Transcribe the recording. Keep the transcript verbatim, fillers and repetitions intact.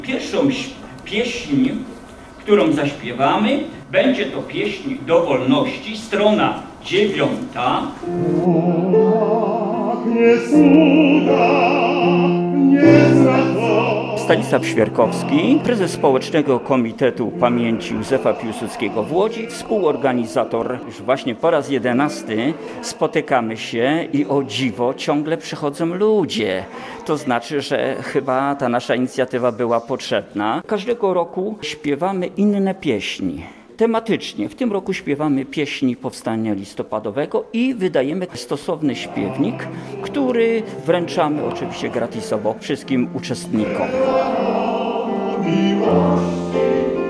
Pierwszą pieśń, którą zaśpiewamy, będzie to pieśń do wolności, strona dziewiąta. Stanisław Świerkowski, prezes Społecznego Komitetu Pamięci Józefa Piłsudskiego w Łodzi, współorganizator. Już właśnie po raz jedenasty spotykamy się i o dziwo ciągle przychodzą ludzie. To znaczy, że chyba ta nasza inicjatywa była potrzebna. Każdego roku śpiewamy inne pieśni. Tematycznie w tym roku śpiewamy pieśni Powstania Listopadowego i wydajemy stosowny śpiewnik, który wręczamy oczywiście gratisowo wszystkim uczestnikom.